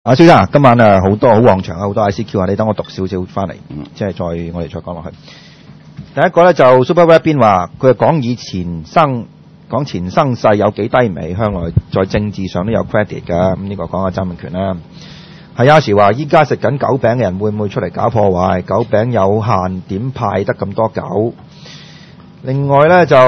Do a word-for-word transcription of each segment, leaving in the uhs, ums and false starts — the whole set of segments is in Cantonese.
阿蕭生，今晚啊好多好旺場啊，好多 I C Q 啊，你等我讀少少翻嚟，嗯、即係再我哋再講落去。第一個咧就 Super Web 邊話，佢係講以前生講前生世有幾低微，向來在政治上都有 credit 㗎。咁、嗯、呢、這個講下曾蔭權啦。係有時話依家食緊狗餅嘅人會唔會出嚟搞破壞？狗餅有限，點派得咁多狗？另外咧就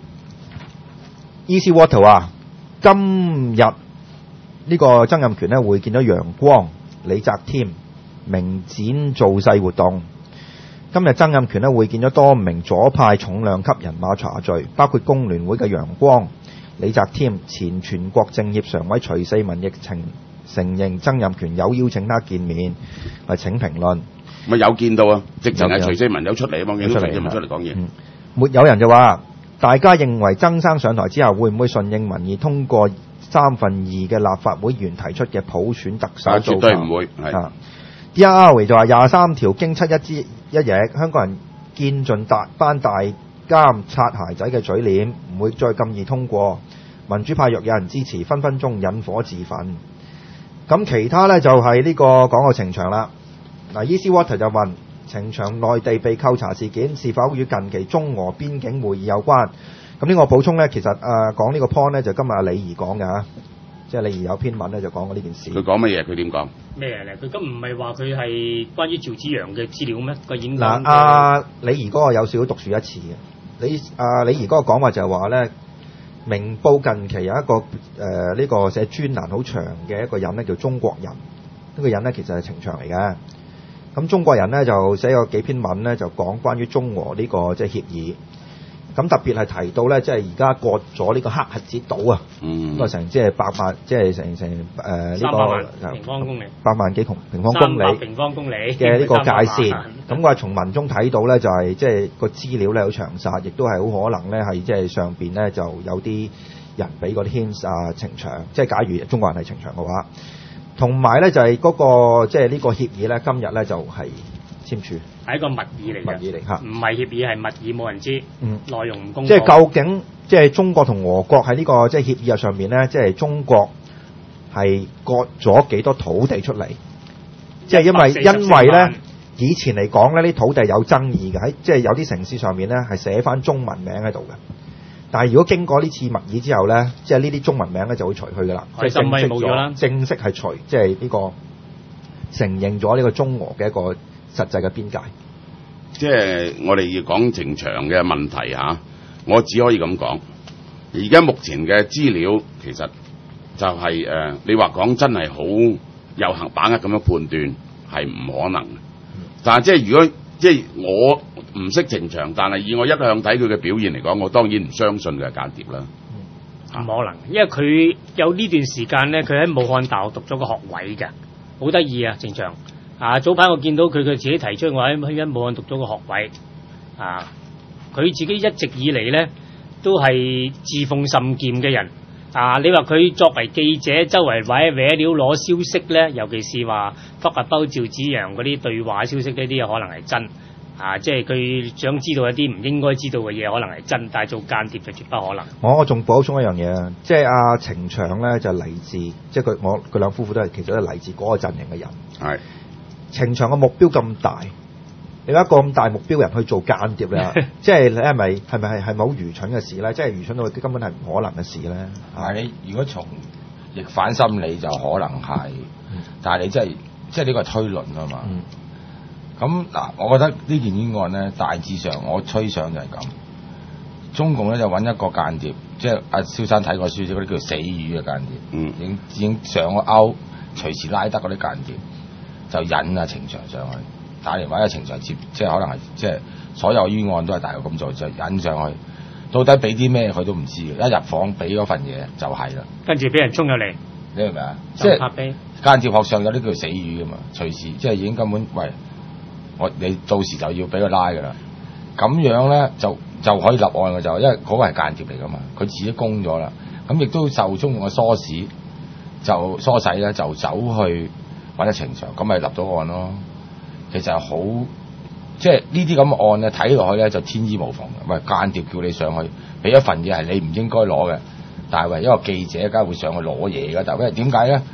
Easy Water 啊，今日。呢個曾蔭權咧會見到楊光、李澤添，明展造勢活動。今日曾蔭權咧會見咗多名左派重量級人馬查罪，包括工聯會嘅楊光、李澤添，前全國政協常委徐四民亦承承認曾蔭權有邀請他見面，係請評論。 咪有見到啊？直情係徐四民有出嚟啊嘛，見到徐四民出嚟講嘢。 沒有人就話，大家認為曾生上台之後會唔會順應民意通過三分二嘅立法會議員提出嘅普選特首做法？絕對唔會。係。D R R 就話廿三條經七一之一役，香港人見盡大班大監擦鞋仔嘅嘴臉，唔會再咁易通過。民主派若有人支持，分分鐘引火自焚。咁其他呢，就係、是、呢個講個呈祥啦。嗱 ，Easy Water 就問呈祥內地被扣查事件是否與近期中俄邊境會議有關？咁呢個補充咧，其實誒、呃、講呢個 point 咧，就今日阿李儀講嘅嚇，即係李儀有篇文咧就講過呢件事。佢講乜嘢？佢點講？ 咩咧？佢咁唔係話佢係關於趙紫陽嘅資料咩？個演講。 嗱，阿李儀嗰個有少少獨樹一幟嘅。李阿李儀嗰個講話就係話咧，明報近期有一個誒呢、呃這個寫專欄好長嘅一個人咧，叫中國人。呢、這個人咧其實係呈祥嚟嘅。咁中國人咧就寫咗幾篇文咧，就講關於中俄呢、這個即係協議。咁特別係提到咧，即係而家割咗呢個黑核子島啊，咁啊成即係百萬，即係成成誒呢個平方公里， 百萬幾平方公里平方公里嘅呢個界線。咁我係從文中睇到咧，就係即係個資料咧好詳細，亦都係好可能咧係即係上邊咧就有啲人俾嗰啲 hints 啊呈祥，即係假如中國人係呈祥嘅話，同埋咧就係嗰個即係呢個協議咧，今日咧就係簽署。 係一個密議嚟嘅， 密議嚟嚇， 唔係協議係密議，冇人知，嗯，內容唔公。 即係究竟，即係中國同俄國喺呢個即係協議上面咧，即係中國係割咗幾多土地出嚟？即係因為因為咧，以前嚟講咧，啲土地有爭議嘅，喺即係有啲城市上面咧係寫翻中文名喺度嘅。但係如果經過呢次密議之後咧，即係呢啲中文名咧就會除去㗎啦，即係正式咗，正式係除，即係呢個承認咗呢個中俄嘅一個實際嘅邊界。 即係我哋要講呈祥嘅問題嚇，我只可以咁講。而家目前嘅資料其實就係、是、誒、呃，你話講真係好有幸把握咁樣判斷係唔可能。但係即係如果即係我唔識呈祥，但係以我一向睇佢嘅表現嚟講，我當然唔相信佢係間諜啦。 唔可能，因為佢有呢段時間咧，佢喺武漢大學讀咗個學位嘅，好得意啊！呈祥。啊！早排我見到佢佢自己提出我喺喺武漢讀咗個學位，啊！佢自己一直以嚟咧都係自奉甚儉嘅人，啊！你話佢作為記者，周圍搲搲料攞消息咧，尤其是話北亞包趙紫陽嗰啲對話消息呢啲，可能係真，啊！即係佢想知道一啲唔應該知道嘅嘢，可能係真，但係做間諜就絕不可能。 我我仲補充一樣嘢啊，即係阿呈祥咧就嚟自，即係佢我佢兩夫婦都係其實都係嚟自嗰個陣營嘅人，係。呈祥嘅目標咁大，你話一個咁大目標人去做間諜咧，即係你係咪係咪係係咪好愚蠢嘅事咧？即係愚蠢到根本係唔可能嘅事咧。 係你如果從逆反心理就可能係，嗯、但係你真係即係呢個係推論啊嘛。咁嗱、嗯，我覺得呢件冤案咧，大致上我吹想就係咁。中共咧就揾一個間諜，即係阿蕭生睇過書，嗰啲叫死魚嘅間諜，嗯、已經已經上咗鈎，隨時拉得嗰啲間諜。就引啊呈祥上去，打電話啊呈祥接，即係可能係即係所有冤案都係大概咁做，就引上去。到底俾啲咩佢都唔知嘅，一入房俾嗰份嘢就係啦。 跟住俾人衝入嚟， 你明唔明啊？即係間諜學上有啲叫死魚噶嘛，隨時即係已經根本喂我你到時就要俾佢拉㗎啦。咁樣咧就就可以立案嘅就，因為嗰個係間諜嚟㗎嘛，佢自己供咗啦。咁亦都受中共嘅唆使，就唆使咧就走去。揾得呈祥，咁咪立到案咯。其實係好，即係呢啲咁嘅案咧，睇落去咧就天衣無縫嘅。喂，間諜叫你上去，俾一份嘢係你唔應該攞嘅，但係為一個記者，梗係會上去攞嘢㗎。但係因為點解咧？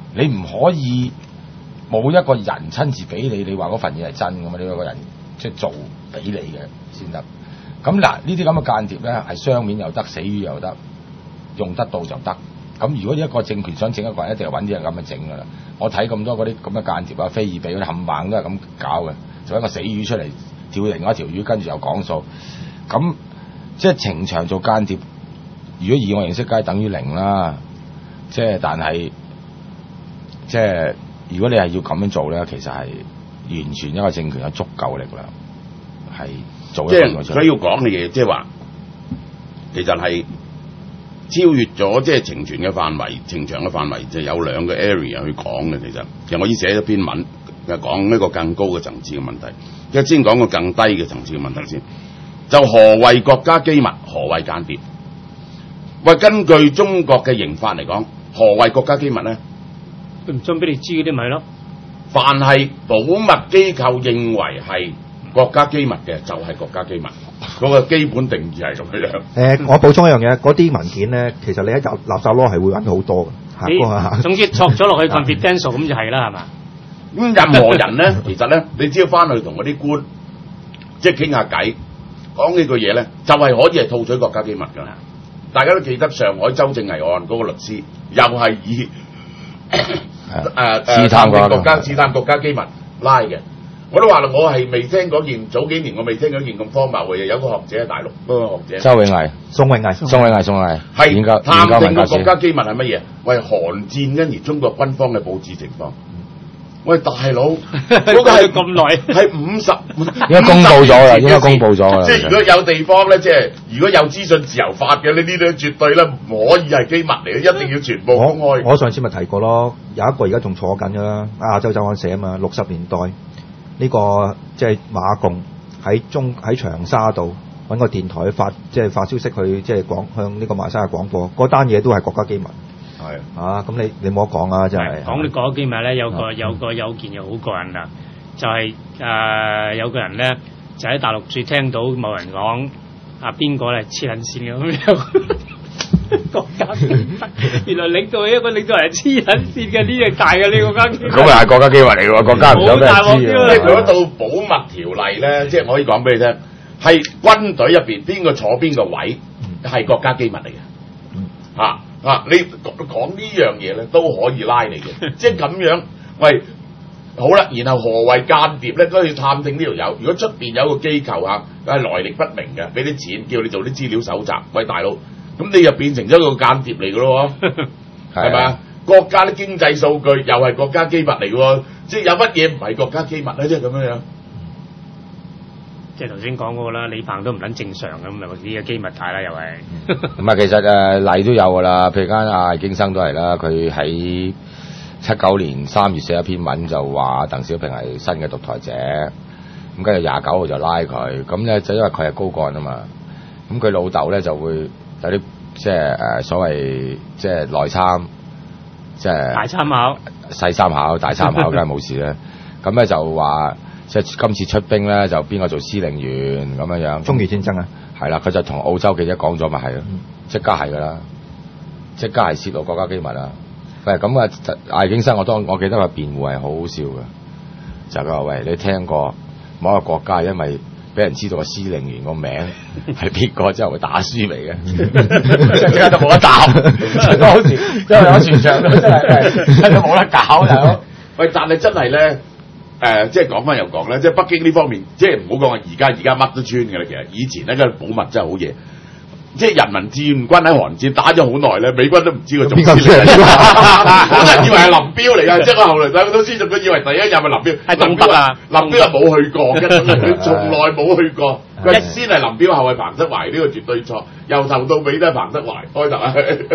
你唔可以冇一個人親自俾你，你話嗰份嘢係真㗎嘛？你有個人即係做俾你嘅先得。咁嗱，呢啲咁嘅間諜咧，係雙面又得，死魚又得，用得到就得。咁如果一個政權想整一個人，一定係揾啲人咁樣整㗎啦。我睇咁多嗰啲咁嘅間諜啊，菲爾比嗰啲冚唪唥都係咁搞嘅，做一個死魚出嚟跳另外一條魚，跟住又講數。咁即係情場做間諜，如果以我認識，梗係等於零啦。即係但係，即係如果你係要咁樣做咧，其實係完全一個政權有足夠力量，係做一個即係佢要講嘅嘢，即係話其實係超越咗即係情傳嘅範圍，情場嘅範圍就有兩個 area 去講嘅。其實其實我已經寫咗篇文，就講一個更高嘅層次嘅問題。一先講個更低嘅層次嘅問題先。就何謂國家機密？何謂間諜？喂，根據中國嘅刑法嚟講，何謂國家機密咧？ 佢唔想俾你知嗰啲咪咯。 凡係保密機構認為係國家機密嘅，就係、是、國家機密。嗰個基本定義係咁樣。誒、 呃，我補充一樣嘢，嗰啲文件咧，其實你喺垃垃圾攞係會揾到好多嘅。 你總之戳咗落去 confidential 咁就係啦，係嘛？ 咁任何人咧，其實咧，你只要翻去同嗰啲官即係傾下偈。講呢句嘢咧，就係、是、可以係套取國家機密㗎啦。大家都記得上海周正毅案嗰個律師，又係以誒誒試探國家試探國家機密拉嘅。我都話啦，我係未聽嗰件，早幾年我未聽嗰件咁荒謬嘅嘢。有個學者喺大陸，嗰個學者周永毅、 宋永毅、 宋永毅、宋永毅係研究探證個國家機密係乜嘢？為韓戰跟而中國軍方嘅佈置情況。喂，大佬，嗰個係咁耐， 係五十， 應該公佈咗啦，應該公佈咗啦。 即係如果有地方咧，即係如果有資訊自由法嘅，呢啲咧絕對咧唔可以係機密嚟嘅，一定要全部公開。 我我上次咪提過咯，有一個而家仲坐緊㗎啦，亞洲週刊社啊嘛，六十年代呢、這個即係馬共喺中喺長沙度揾個電台發即係發消息去即係廣向呢個馬來西亞廣播，嗰單嘢都係國家機密。係啊，咁你你冇得講啊，真係講你講機密咧，有個有個有件又好過癮啊，就係、是、誒、呃、有個人咧就喺大陸處聽到某人講啊邊個咧黐撚線嘅咁樣，國家機密原來領導一個領導人黐撚線嘅，呢樣大嘅呢個國家機密，咁咪係國家機密嚟嘅喎，國家唔想俾人知嘅。 即係嗰套保密條例咧，即係我可以講俾你聽，係軍隊入邊邊個坐邊個位係國家機密嚟嘅，嚇、啊。啊！你講呢樣嘢咧都可以拉你嘅，即係咁樣。喂，好啦，然後何謂間諜咧？都要探聽呢條友。如果出邊有個機構嚇，係來歷不明嘅，俾啲錢叫你做啲資料搜集。喂，大佬，咁你又變成咗個間諜嚟嘅咯？係咪啊？國家啲經濟數據又係國家機密嚟嘅喎，即係有乜嘢唔係國家機密咧？即係咁樣樣。 即係頭先講嗰個啦，李鵬都唔撚正常咁，咪呢個機密態啦，又係。 唔係，其實誒例都有㗎啦，譬如間阿京生都係啦，佢喺七九年三月寫一篇文就話鄧小平係新嘅獨裁者，咁跟住廿九號就拉佢，咁咧就因為佢係高幹啊嘛，咁佢老豆咧就會有啲即係誒所謂即係內參，即係大參考、 細參考、大參考，梗係冇事啦。咁咧就話。即係今次出兵咧，就邊個做司令員咁樣樣？ 中越戰爭啊， 係啦，佢就同澳洲記者講咗，咪係咯，即刻係噶啦，即刻係泄露國家機密啦。誒咁啊，艾京生我當我記得佢辯護係好好笑嘅，就係佢話：喂，你聽過某一個國家因為俾人知道個司令員個名係邊個之後會打輸嚟嘅，即刻就冇得打，嗰時因為有全場都真係真係冇得搞大佬。 喂，但係真係咧。誒、呃，即係講翻又講咧，即係北京呢方面，即係唔好講話而家，而家乜都穿嘅啦。其實以前咧，個保密真係好嘢。即係人民志願軍喺韓戰打咗好耐咧，美軍都唔知佢總司令，好多人以為係林彪嚟㗎。即係我後來睇好多資訊，佢以為第一任係林彪， 係東北啊， 林彪係冇去過嘅，佢從來冇去過。佢先係林彪，後係彭德懷，呢、呢個絕對錯。由頭到尾都係彭德懷開頭啊！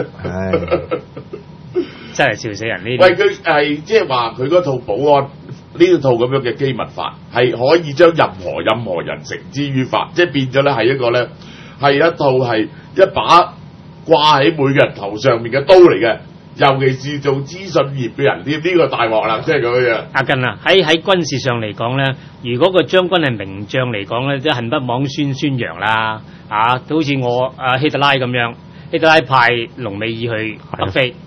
真係笑死人呢！ 喂，佢係即係話佢嗰套保安呢套咁樣嘅機密法，係可以將任何任何人繩之於法，即係變咗咧係一個咧係一套係一把掛喺每個人頭上面嘅刀嚟嘅，尤其是做資訊業嘅人，呢、這、呢個大鑊啦，即係咁樣。 阿根啊，喺喺軍事上嚟講咧，如果個將軍係名將嚟講咧，即係恨不枉宣宣揚啦，啊，好似我阿希特拉咁樣，希特拉派隆美爾去北非。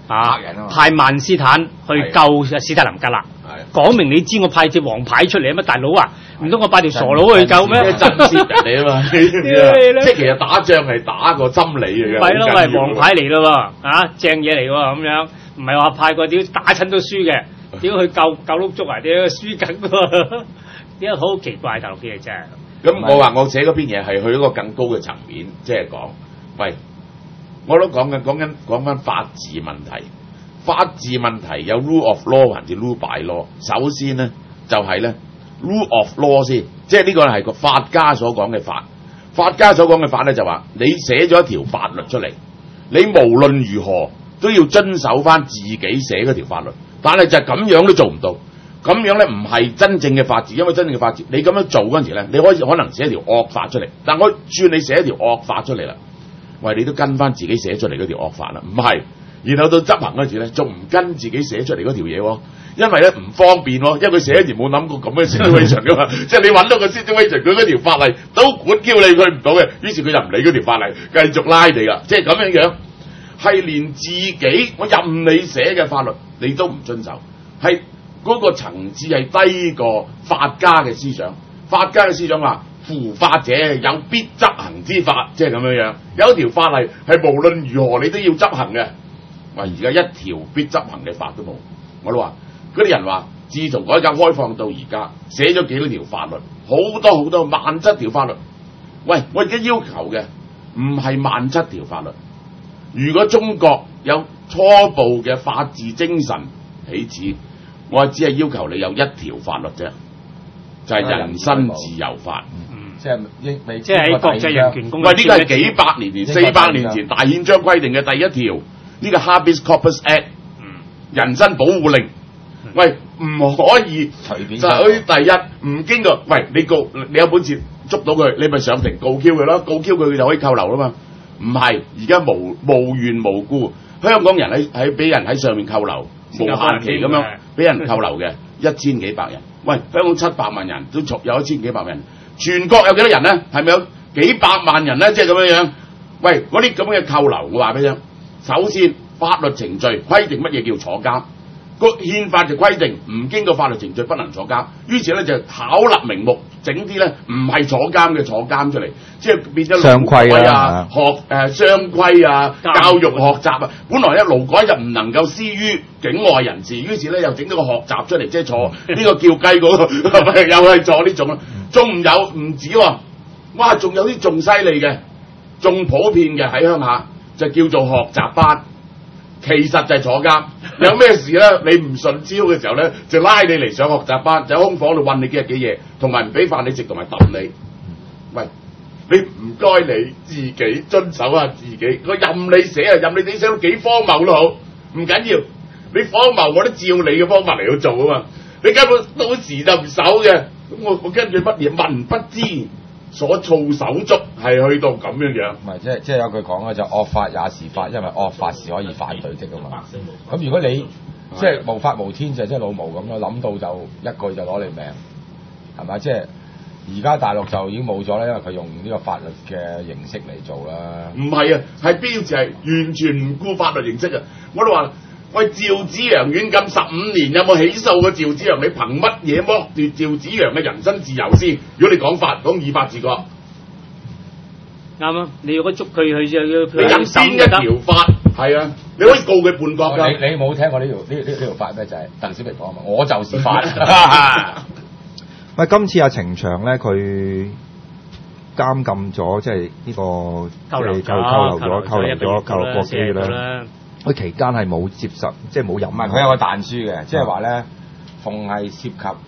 啊，派曼斯坦去救史特林格勒，講明你知我派隻黃牌出嚟乜大佬啊？唔通我派條傻佬去救咩？ 震懾人嚟啊嘛！即係其實打仗係打個心理嚟嘅。 係咯，係黃牌嚟咯喎，啊正嘢嚟喎咁樣，唔係話派個屌打親都輸嘅，屌去救救碌竹啊？屌輸緊喎，點解好奇怪大陸啲嘢真係？ 咁我話我寫嗰篇嘢係去一個更高嘅層面，即係講，喂，我都講緊講緊講緊法治問題。法治問題有 rule of law 還是 rule by law？ 首先咧就係、是、咧 rule of law 先，即係呢個係個法家所講嘅法。法家所講嘅法咧就話，你寫咗一條法律出嚟，你無論如何都要遵守翻自己寫嗰條法律。但係就係咁樣都做唔到，咁樣咧唔係真正嘅法治，因為真正嘅法治，你咁樣做嗰陣時咧，你可以可能寫一條惡法出嚟。但我算你寫一條惡法出嚟啦，喂，你都跟翻自己寫出嚟嗰條惡法啦，唔係。然後到執行嗰陣時咧，仲唔跟自己寫出嚟嗰條嘢喎？因為咧唔方便喎，因為佢寫時冇諗過咁嘅 situation 噶嘛，即係你揾到個 situation，佢嗰條法例都管叫你佢唔到嘅，於是佢就唔理嗰條法例，繼續拉你啦，即係咁樣樣，係連自己我任你寫嘅法律你都唔遵守，係嗰個層次係低過法家嘅思想。法家嘅思想話，夫法者有必執行之法，即係咁樣樣，有一條法例係無論如何你都要執行嘅。喂，而家一條必執行嘅法都冇，我都話嗰啲人話，自從改革開放到而家，寫咗幾多條法律，好多好多萬七條法律。喂，我而家要求嘅唔係萬七條法律。如果中國有初步嘅法治精神起始，我只係要求你有一條法律啫，就係、是、人身自由法。 嗯， 即係英美即係喺國際人權公約。 喂，呢個係幾百年前、四百年前大憲章規定嘅第一條。呢個 Habeas Corpus Act， 人身保護令，喂，唔可以隨便就去第一，唔經過，喂，你告你有本事捉到佢，你咪上庭告 Q 佢咯，告 Q 佢佢就可以扣留啦嘛。唔係，而家無無緣無故，香港人喺喺俾人喺上面扣留，無限期咁樣俾人扣留嘅一千幾百人。喂，香港七百萬人都仲有一千幾百人，全國有幾多人咧？係咪有幾百萬人咧？即係咁樣樣。喂，嗰啲咁嘅扣留，我話俾你聽。首先，法律程序規定乜嘢叫坐監，個憲法就規定唔經過法律程序不能坐監。於是咧就巧立名目，整啲咧唔係坐監嘅坐監出嚟，即係變咗勞改啊、學誒、呃、商規啊、教育學習啊。本來咧勞改就唔能夠施於境外人士，於是咧又整咗個學習出嚟，即係坐呢個叫雞嗰、那個，又係坐呢種啦。仲有唔止喎，哇！仲有啲仲犀利嘅，仲普遍嘅喺鄉下。就叫做學習班，其實就係坐監。有咩事咧？你唔順招嘅時候咧，就拉你嚟上學習班，就喺空房度韞你幾日幾夜，同埋唔俾飯你食，同埋揼你。喂，你唔該你自己遵守下自己。我任你寫啊，任你寫寫到幾荒謬都好，唔緊要。你荒謬我都照你嘅方法嚟去做啊嘛。你根本到時就唔守嘅，咁我我跟住乜嘢民不知所措手足，係去到咁樣樣。 唔係，即係即係有句講咧，就惡法也是法，因為惡法是可以反對的㗎嘛。咁如果你即係無法無天，就即係老毛咁咯，諗到就一句就攞你命，係咪？即係而家大陸就已經冇咗啦，因為佢用呢個法律嘅形式嚟做啦。 唔係啊，係邊時係完全唔顧法律形式啊！我都話。喂，趙紫陽軟禁十五年，有冇起訴過趙紫陽？你憑乜嘢剝奪趙紫陽嘅人身自由先？如果你講法，講以法治國， 啱啊！你如果捉佢去就要你引邊一條法？係啊，你可以告佢叛國㗎。 你你冇聽過呢條呢呢呢條法咩？就係鄧小平講啊嘛，我就是法。 喂，今次阿程翔咧，佢監禁咗，即係呢個扣留咗， 扣留咗，扣留咗，扣留過幾月啦。佢期間係冇接受，即係冇飲。唔係， 佢有個彈書嘅，即係話咧，逢係涉及誒誒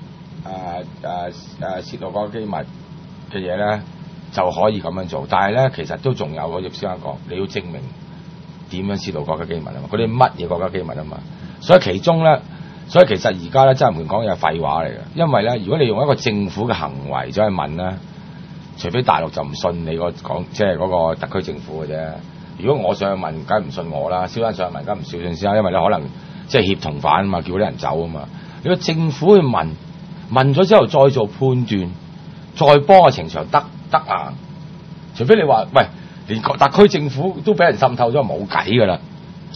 誒泄露國家機密嘅嘢咧，就可以咁樣做。但係咧，其實都仲有我亦先啱講，你要證明點樣泄露國家機密啊嘛？嗰啲乜嘢國家機密啊嘛？所以其中咧，所以其實而家咧，真係唔講嘢係廢話嚟嘅。因為咧，如果你用一個政府嘅行為走去問咧，除非大陸就唔信你個講，即係嗰個特區政府嘅啫。如果我上去問，梗係唔信我啦。蕭生上去問，梗係唔相信蕭生，因為你可能即係協同犯啊嘛，叫啲人走啊嘛。你個政府去問，問咗之後再做判斷，再幫個程翔得得硬。除非你話喂，連特區政府都俾人滲透咗，冇計㗎啦。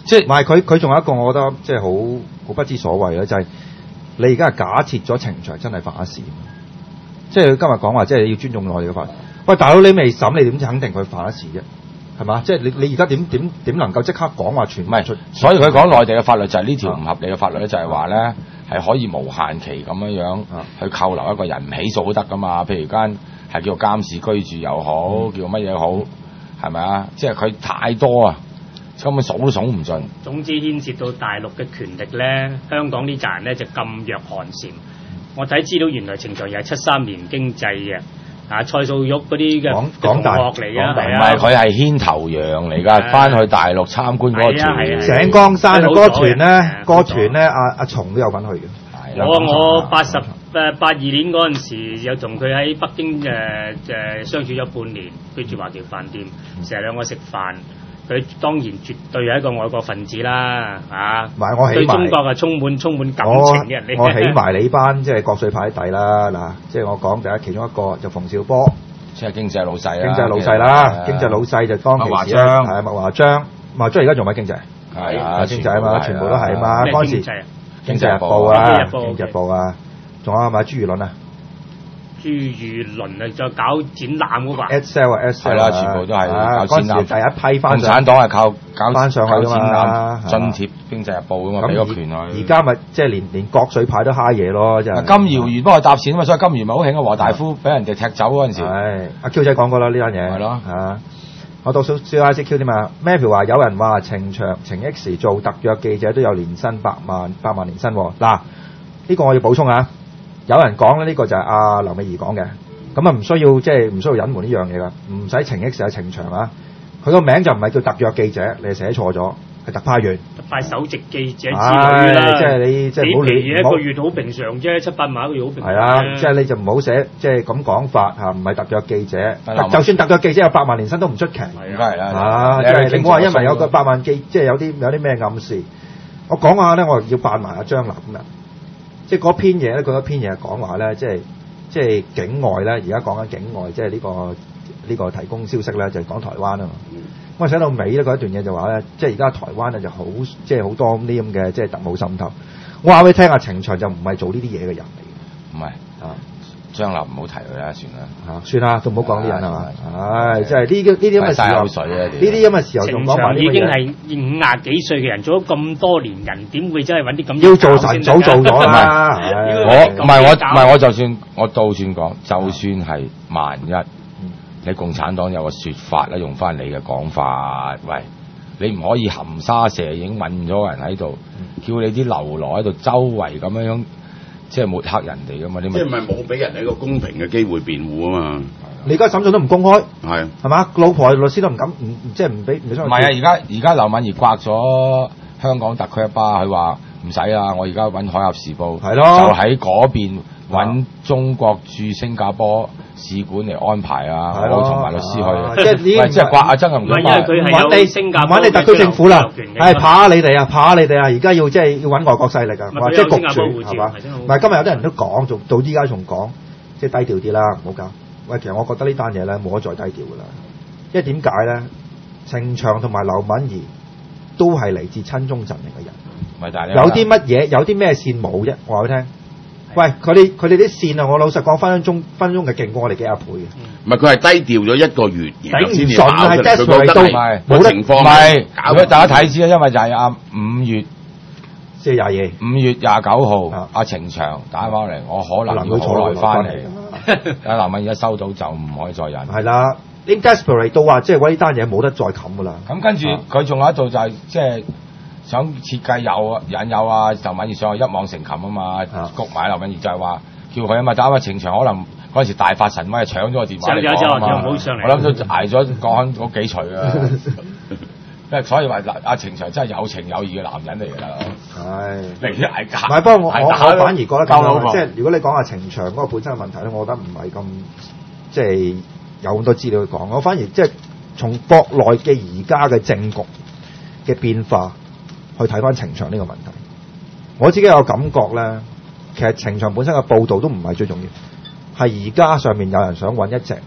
即係唔係佢佢仲有一個我覺得即係好好不知所謂嘅，就係、是、你而家係假設咗程翔真係犯咗事，即係佢今日講話即係你要尊重內地嘅法律。喂，大佬你未審，你點肯定佢犯咗事啫？係嘛？即係你你而家點點點能夠即刻講話全唔係？ 所以佢講內地嘅法律就係呢條唔合理嘅法律咧，就係話咧係可以無限期咁樣樣去扣留一個人，唔起訴都得噶嘛。譬如間係叫做監視居住又好，嗯、叫乜嘢好，係咪啊？即係佢太多啊，根本數都數唔盡。 總之牽涉到大陸嘅權力咧，香港呢扎人咧就噤若寒蟬。我睇資料原來程翔又係七三年經濟嘅。啊，蔡素玉嗰啲嘅同學嚟嘅， 唔係佢係牽頭羊嚟㗎，翻去大陸參觀嗰個團， 井岡山嘅歌團咧，歌團咧，阿阿松都有份去嘅。 我我八十誒八二年嗰陣時，有同佢喺北京誒誒相處咗半年，居住華僑飯店，成日兩個食飯。佢當然絕對係一個外國分子啦，嚇！ 唔係我起埋對中國係充滿充滿感情嘅人嚟。 我起埋你班即係國粹派弟啦，嗱，即係我講第一其中一個就馮紹波， 即係經濟老細啦。 經濟老細啦，經濟老細就當其時係啊，麥華章，麥華章而家仲喺經濟， 係啊， 經濟啊嘛，全部都係啊嘛，嗰陣時經濟日報啊，經濟日報啊，仲有係咪朱如麟啊？ 朱如麟啊，再搞展覽嗰個 ，Excel 啊 Excel 係啦，全部都係搞展覽。 第一批翻共產黨係靠搞翻上去㗎嘛， 津貼經濟日報㗎嘛，俾個權佢。 而家咪即係連連國粹派都蝦嘢咯，真係。 金堯元幫佢搭錢啊嘛，所以金堯咪好興啊，華大夫俾人哋踢走嗰陣時。 係阿 Q 仔講過啦，呢單嘢。係咯嚇，我讀少少 I C Q 添嘛。Matthew 話有人話程翔程 X 做特約記者都有年薪百萬百萬年薪喎。嗱，呢個我要補充啊。有人講咧，呢個就係阿劉美儀講嘅，咁啊唔需要即係唔需要隱瞞呢樣嘢噶，唔使程 X 係程翔啊，佢個名就唔係叫特約記者，你係寫錯咗，係特派員、特派首席記者之類啦。 即係你即係唔好亂， 一個月好平常啫，七八萬一個月好平常。 係啊，即係你就唔好寫即係咁講法嚇，唔係特約記者，就算特約記者有百萬年薪都唔出奇。 係啊，係啦， 啊，即係你唔好話因為有個百萬記，即係有啲有啲咩暗示。我講下咧，我要扮埋阿張林啊。即係嗰篇嘢咧，佢嗰篇嘢係講話咧，即係即係境外咧，而家講緊境外，即係呢個呢個提供消息咧，就係講台灣啊嘛。咁啊寫到尾咧，嗰一段嘢就話咧，即係而家台灣咧就好，即係好多呢咁嘅即係特務滲透。我話俾你聽啊，程翔就唔係做呢啲嘢嘅人嚟嘅， 唔係啊。張立唔好提佢啦，算啦嚇，算啦，都唔好講啲人係嘛。唉，即係呢啲呢啲咁嘅時候，呢啲咁嘅時候仲講埋呢啲嘢。 已經係五廿幾歲嘅人，做咗咁多年人，點會真係揾啲咁？ 要做神早做咗啦。 我唔係我唔係我就算我倒算講，就算係萬一你共產黨有個説法咧，用翻你嘅講法，喂，你唔可以含沙射影問咗人喺度，叫你啲流羅喺度周圍咁樣樣。即係抹黑人哋噶嘛？你即係咪冇俾人一個公平嘅機會辯護啊嘛？ 你而家審訊都唔公開， 係係嘛？老婆律師都唔敢，唔即係唔俾唔俾。 唔係啊！而家而家劉敏儀刮咗香港特區一巴，佢話唔使啊！我而家揾《海峽時報》， 係咯， 就喺嗰邊揾中國駐新加坡使館嚟安排啊！我同埋律師去， 即係呢， 即係刮阿曾蔭權。 唔係因為佢係有新加坡揾你特區政府啦，係怕你哋啊，怕你哋啊！而家要即係要揾外國勢力啊，或者焗住係嘛？唔係今日有啲人都講，仲到依家仲講，即係低調啲啦，唔好搞。喂，其實我覺得呢單嘢咧冇得再低調噶啦，因為點解咧？程翔同埋劉敏儀都係嚟自親中陣營嘅人， 唔係但係有啲乜嘢，有啲咩線冇啫？我話俾你聽。喂，佢哋佢哋啲線啊！我老實講，分分鐘分分鐘係勁過我哋幾廿倍嘅。 唔係佢係低調咗一個月， 頂唔順係 desperate 到冇情況。 唔係，如果大家睇知啊，因為就係阿五月即係廿二， 五月廿九號阿程翔打翻嚟，我可能要好耐翻嚟。阿劉敏儀一收到就唔可以再忍。 係啦，已經 desperate 到話，即係話呢單嘢冇得再冚噶啦。 咁跟住佢仲有一度就係即係。想設計有引誘啊，劉敏儀上去一網成擒啊嘛，谷埋劉敏儀就係話叫佢啊嘛，打翻程翔可能嗰陣時大發神威，搶咗個電話嚟講啊嘛，我諗都捱咗講嗰幾錘啊，因為所以話阿程翔真係有情有義嘅男人嚟㗎啦，係寧願捱價。唔係，不過我我我反而覺得咁，即係如果你講下程翔嗰個本身嘅問題咧，我覺得唔係咁即係有咁多資料去講，我反而即係從國內嘅而家嘅政局嘅變化。去睇翻程翔呢個問題，我自己有感覺咧，其實程翔本身嘅報導都唔係最重要，係而家上面有人想揾一隻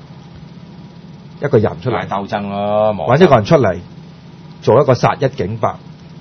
一個人出嚟鬥爭咯，揾一個人出嚟做一個殺一儆百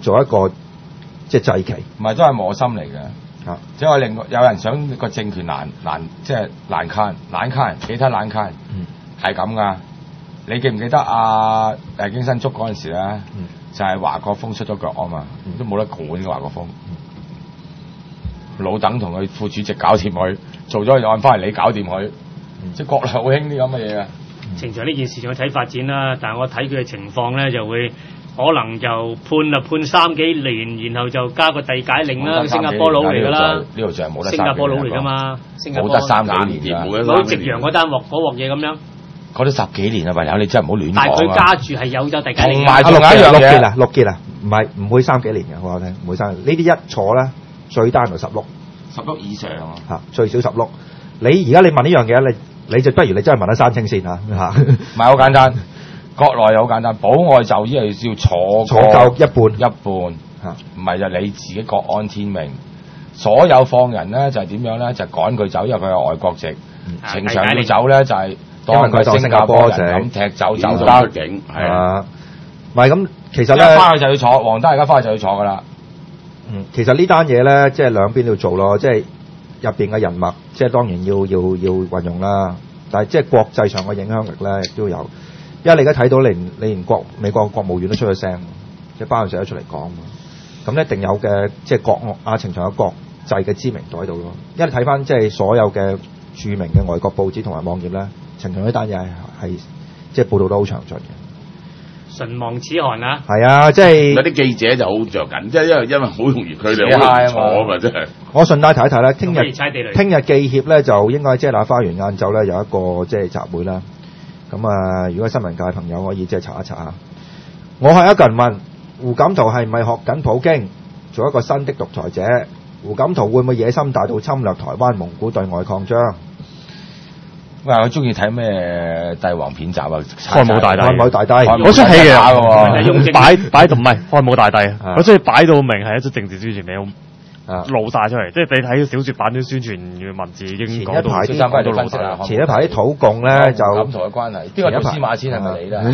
做一個即係祭旗， 唔係都係磨心嚟嘅。啊，即係我另外有人想個政權難難即係難砍難砍幾睇難砍，係咁噶。你記唔記得啊？誒京新竹嗰陣時咧，嗯、就係華國鋒出咗腳啊嘛，嗯、都冇得管嘅華國鋒。嗯、老鄧同佢副主席搞掂佢，做咗個案翻嚟，你搞掂佢，嗯、即係國內好興啲咁嘅嘢嘅。 程翔呢件事仲要睇發展啦，但係我睇佢嘅情況咧，就會可能就判啊判三幾年，然後就加個遞解令啦。新加坡佬嚟㗎啦， 呢度就係冇得新加坡佬嚟㗎嘛， 冇得三幾年㗎， 冇夕陽嗰單鑊嗰鑊嘢咁樣。 嗰啲十幾年啊，朋友，你真係唔好亂講。 但係佢加住係有咗遞解令。 同埋仲有一樣嘢， 六結啊，六結啊，唔係唔會三幾年嘅，我話聽唔會三。呢啲一坐咧，最單就十碌， 十碌以上啊， 嚇最少十碌。你而家你問呢樣嘢，你你就不如你真係問下山青先嚇嚇。 唔係好簡單，國內又好簡單，保外就醫係要坐坐夠一半一半嚇，唔係就你自己國安天命。所有放人咧就係點樣咧？就趕佢走，因為佢係外國籍。程翔要走咧就係。 因為佢當新加坡籍， 咁踢走走走出境，係啊，唔係咁，其實咧， 翻去就要坐，黃德而家翻去就要坐噶啦。 嗯，其實呢單嘢咧，即係兩邊都要做咯，即係入邊嘅人脈，即係當然要要要運用啦。但係即係國際上嘅影響力咧，亦都有。因為你而家睇到連你連國美國國務院都出咗聲，即係包佢成日出嚟講，咁一定有嘅，即係國阿程翔有國際嘅知名度喺度咯。因為你睇翻即係所有嘅著名嘅外國報紙同埋網頁咧。程翔呢單嘢係係即係報導得好詳盡嘅， 唇亡齒寒啊！ 係啊，即係有啲記者就好着緊，即係因為因為好容易佢哋好難坐啊嘛，真係。 我順帶提一提咧，聽日聽日記協咧就應該即係嗱花園晏晝咧有一個即係集會啦。咁啊，如果新聞界朋友可以即係查一查下。我係一個人問胡錦濤係咪學緊普京做一個新的獨裁者？胡錦濤會唔會野心大到侵略台灣、蒙古對外擴張？ 喂，我中意睇咩帝王片集啊？ 漢武大帝， 漢武大帝， 我出戲嘅， 擺擺到唔係漢武大帝，我中意擺到明係一出政治宣傳片。露晒出嚟，即係你睇小説版啲宣傳嘅文字已經講到前一排啲分析啦，前一排啲土共咧就咁同嘅關係，邊個做司馬遷係咪你咧？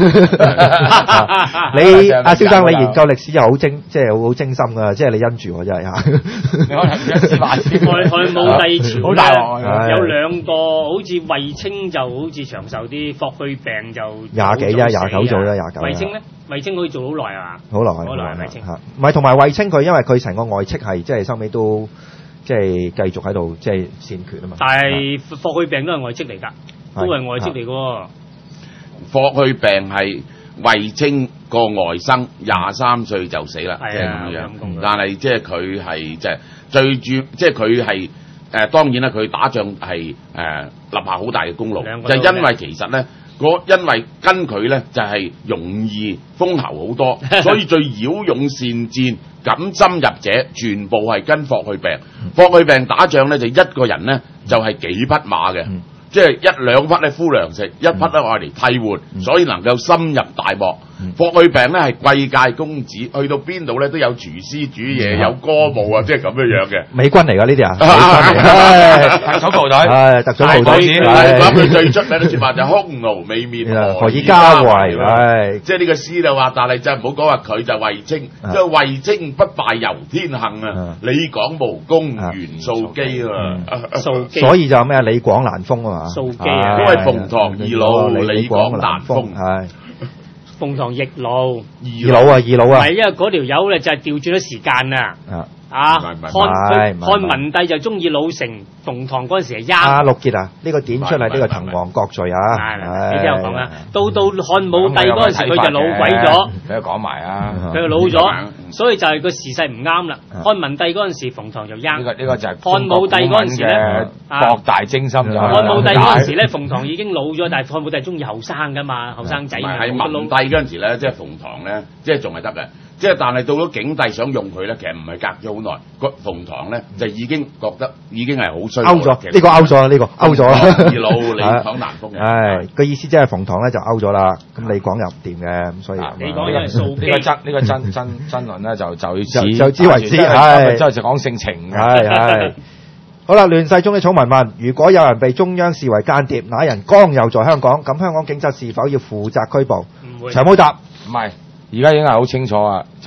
你阿蕭生，你研究歷史又好精，即係好好精心㗎，即係你因住我真係嚇。 你可能唔司馬遷。 漢漢武帝朝好大鑊，有兩個好似衛青就好似長壽啲，霍去病就廿幾啫，廿九做啦，廿九。 衛青咧？衛青可以做好耐啊嘛， 好耐， 好耐衛青嚇，唔係同埋衛青佢，因為佢成個外戚係即係收尾都即係繼續喺度即係擅權啊嘛。 但係霍去病都係外戚嚟㗎，都係外戚嚟㗎。 霍去病係衛青個外甥，廿三歲就死啦，即係咁樣。但係即係佢係即係最主，即係佢係誒當然啦，佢打仗係誒立下好大嘅功勞，就因為其實咧。因為跟佢咧就係、是、容易封侯好多，所以最驍勇善戰、敢深入者，全部係跟霍去病。霍去病打仗咧就一個人咧就係、是、幾匹馬嘅，嗯、即係一兩匹咧敷糧食，一匹咧愛嚟替換，嗯、所以能夠深入大漠。嗯、霍去病咧係貴界公子，去到邊度咧都有廚師煮嘢，嗯、有歌舞啊，即係咁樣樣嘅。 美軍嚟㗎呢啲啊， 特種部隊， 係特種部隊。 咁佢最出名嘅説話就匈奴未滅， 何以家為？係即係呢個詩就話，但係真係唔好講話佢就衛青，因為衛青不敗由天行啊！李廣無功袁素姬啊， 素姬。 所以就咩啊？李廣難封啊嘛。 素姬啊， 因為馮唐二老，李廣難封。 係。 鳳堂易老， 二老啊，二老啊， 係因為嗰條友咧就係調轉咗時間啊！啊，漢漢文帝就中意老成，馮唐嗰陣時係啱。 啊，陸傑啊，呢個點出嚟呢個滕王閣序啊！ 係，你聽我講啊，到到漢武帝嗰陣時佢就老鬼咗， 俾佢講埋啊， 佢就老咗，所以就係個時勢唔啱啦。漢文帝嗰陣時馮唐就啱。 呢個呢個就係漢武帝嗰陣時咧， 博大精深就。 漢武帝嗰陣時咧，馮唐已經老咗，但係漢武帝中意後生噶嘛，後生仔。 係文帝嗰陣時咧，即係馮唐咧，即係仲係得嘅。即係，但係到咗景帝想用佢咧，其實唔係隔咗好耐。個馮唐咧就已經覺得已經係好衰。 勾咗呢個勾咗呢個勾咗啦。 二老李廣難封嘅。 係個意思即係馮唐咧就勾咗啦。咁李廣又唔掂嘅，咁所以。 李廣因為素姬。 呢個真呢個真真真論咧就就就就知為知係。 之後就講性情。 係係。好啦，亂世中的草民問：如果有人被中央視為間諜，那人剛又在香港，咁香港警察是否要負責拘捕？ 唔會。 長毛答： 唔係。而家已經係好清楚啊！就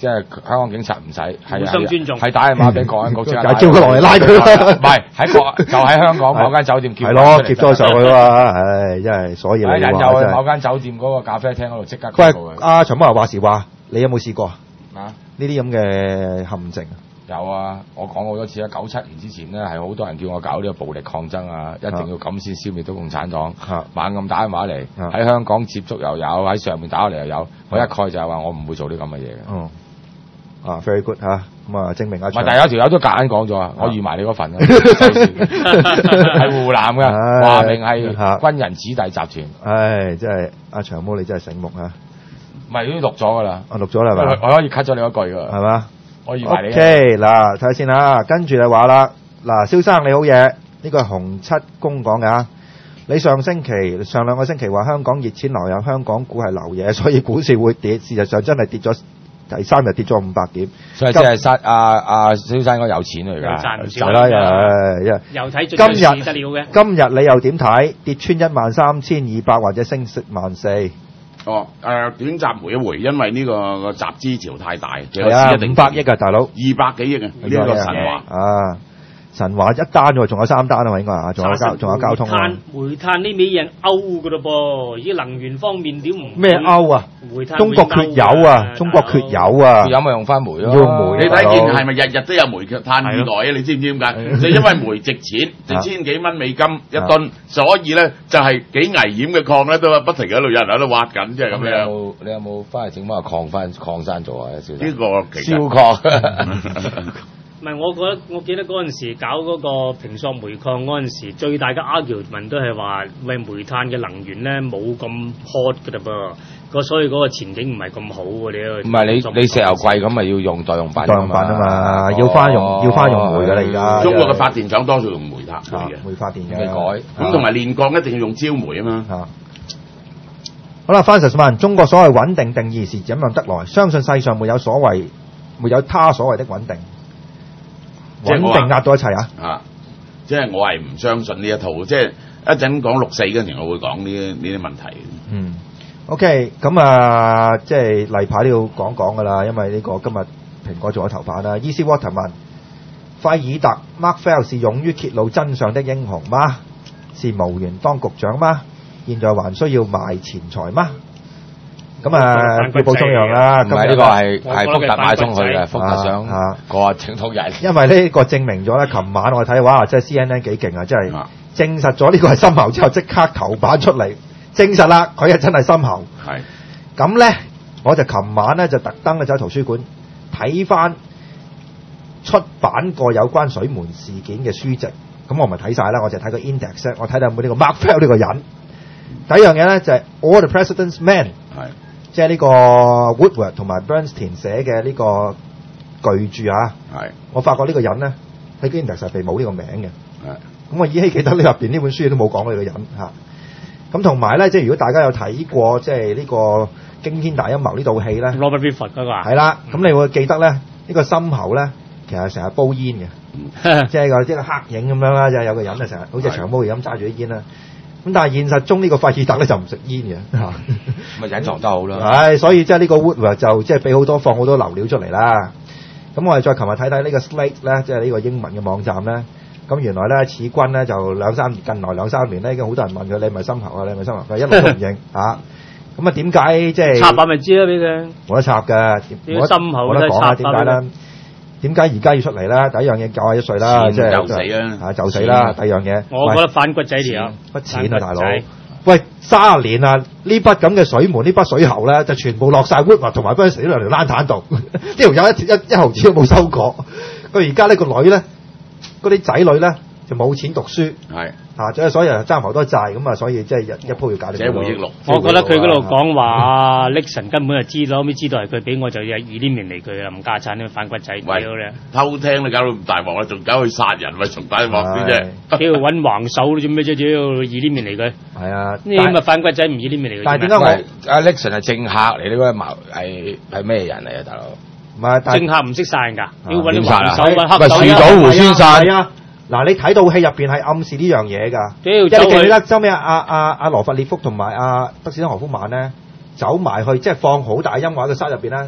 即係香港警察唔使，係互相尊重， 係打電話俾國安局即刻叫佢落嚟拉佢啦。 唔係喺國就喺香港某間酒店叫係咯，劫咗上去啊！唉，真係所以你話引誘去某間酒店嗰個咖啡廳嗰度即刻拘捕佢。 阿長毛話時話，你有冇試過啊？ 呢啲咁嘅陷阱？ 有啊，我講好多次啦。九七年之前咧，係好多人叫我搞呢個暴力抗爭啊，一定要咁先消滅到共產黨。猛咁打電話嚟，喺香港接觸又有，喺上面打嚟又有。我一概就係話我唔會做啲咁嘅嘢嘅。 哦，啊 very good 嚇，咁啊證明阿長。 唔係，但係有條友都夾硬講咗啊，我預埋你嗰份啊，係湖南嘅，話明係軍人子弟集團。 唉，真係阿長毛你真係醒目啊！ 唔係，已經錄咗㗎啦。 我錄咗啦，係咪？ 我可以 cut 咗你嗰句㗎，係嘛？ 我預埋你。 OK，嗱睇下先啦，跟住就話啦，嗱，蕭生你好嘢，呢個係洪七公講㗎。你上星期上兩個星期話香港熱錢流入香港股係流嘢，所以股市會跌。事實上真係跌咗，第三日跌咗五百點。 所以即係殺阿阿蕭生應該有錢嚟㗎， 賺唔少啦，又又睇今日得了嘅。今日你又點睇？跌穿一萬三千二百或者升萬四？ 哦，誒、呃、短暫回一回，因為呢個個集資潮太大， 係啊，五百億啊，大佬， 二百幾億啊，呢、這個神華啊，神華一單喎，仲有三單啊嘛，應該啊，仲有交仲有交通啊。 煤炭呢味嘢歐㗎咯噃，而家能源方面點唔咩歐啊？ 煤炭中國缺油啊！中國缺油啊！ 有咪用翻煤咯？ 要煤， 你睇見係咪日日都有煤炭意外啊？你知唔知點解？就因為煤值錢，值千幾蚊美金一噸，所以咧就係幾危險嘅礦咧，都不停喺度有人喺度挖緊，即係咁樣。 你有冇翻嚟整翻個礦翻礦山做啊？呢個其實燒礦。 唔係，我覺得我記得嗰陣時搞嗰個平索煤礦嗰陣時，最大嘅 argument 都係話，喂煤炭嘅能源咧冇咁 hot 㗎啦噃，個所以嗰個前景唔係咁好喎。你唔係你你石油貴咁咪要用代用品？ 代用品啊嘛，要翻用要翻用煤㗎啦而家。 中國嘅發電廠多數用煤炭嘅， 煤發電嘅。 未改咁同埋煉鋼一定要用焦煤啊嘛。 好啦，Francis問中國所謂穩定定義是怎樣得來？相信世上沒有所謂沒有他所謂的穩定。穩定壓到一切啊！ 啊，即係我係唔相信呢一套，即係一陣講六四嗰陣，我會講呢呢啲問題。 嗯 ，OK，咁啊，即係例牌都要講講噶啦，因為呢個今日蘋果做咗頭版啦。Easy Water 問費爾特 Mark Fell 是勇於揭露真相的英雄嗎？是無緣當局長嗎？現在還需要賣錢財嗎？咁啊，要補充樣啦。 唔係呢個係係福特買通去嘅，福特想個正統人。 因為呢個證明咗咧，琴晚我睇哇，即係 C N N 幾勁啊！即係證實咗呢個係深喉之後，即刻頭版出嚟，證實啦，佢係真係深喉。 係。 咁咧，我就琴晚咧就特登去走圖書館睇翻出版過有關水門事件嘅書籍。咁我咪睇晒啦，我就睇個 index， 我睇到有冇呢個 Mark Fell 呢個人。第一樣嘢咧就係 All the President's Men。係。即係呢個 Woodward 同埋 Bernstein 寫嘅呢個巨著啊，係我發覺呢個人咧喺 Index 係被冇呢個名嘅，係咁我依稀記得呢入邊呢本書都冇講呢個人嚇。咁同埋咧，即係如果大家有睇過即係呢個《驚天大陰謀》呢套戲咧 ，Robert Redford 嗰個係啦，咁你會記得咧呢個深喉咧其實成日煲煙嘅，即係個即係黑影咁樣啦，就係有個人啊成日好似長毛咁揸住啲煙啦。咁但係現實中呢個費爾特咧就唔食煙嘅， 咪隱藏得好啦。 係，所以即係呢個 Woodward 就即係俾好多放好多流料出嚟啦。咁我哋再琴日睇睇呢個 Slate 咧，即係呢個英文嘅網站咧。咁原來咧，此君咧就兩三近來兩三年咧已經好多人問佢你係咪深喉啊？你係咪深喉？佢一路都唔認嚇。咁啊點解即係插把咪知啦俾佢？ 冇得插嘅， 冇得深喉冇得講啊？點解咧？點解而家要出嚟咧？第一樣嘢九十一歲啦，即係就死啦， 嚇就死啦。第二樣嘢， 我覺得反骨仔嚟啊， 筆錢啊，大佬！喂，卅年啊，呢筆咁嘅水門，呢筆水喉咧，就全部落晒 Woodward 同埋 Bernstein 呢兩條爛攤度，呢條友一一一毫子都冇收過。佢而家呢個女咧，嗰啲仔女咧就冇錢讀書，係啊，即係所以爭好多債咁啊，所以即係一一鋪要搞掂。 寫回憶錄， 我覺得佢嗰度講話 Nixon 根本就知道，後尾知道係佢俾我就有二啲年嚟佢啊，唔家產呢個反骨仔屌咧， 偷聽你搞到咁大鑊啦，仲搞去殺人，咪仲大鑊啲啫。 屌揾橫手做咩啫？屌二啲面嚟佢， 係啊， 呢咁啊反骨仔唔二啲面嚟佢。 但係點解我阿 Nixon 係政客嚟？呢個矛係係咩人嚟啊，大佬？ 唔係政客唔識殺人㗎，要揾啲橫手揾黑手。 咪樹倒猢猻散啊！嗱，你睇到戲入邊係暗示呢樣嘢㗎， 因為你記得收尾阿阿阿羅弗列福同埋阿德士登何夫曼咧走埋去，即係放好大音樂喺個室入邊咧，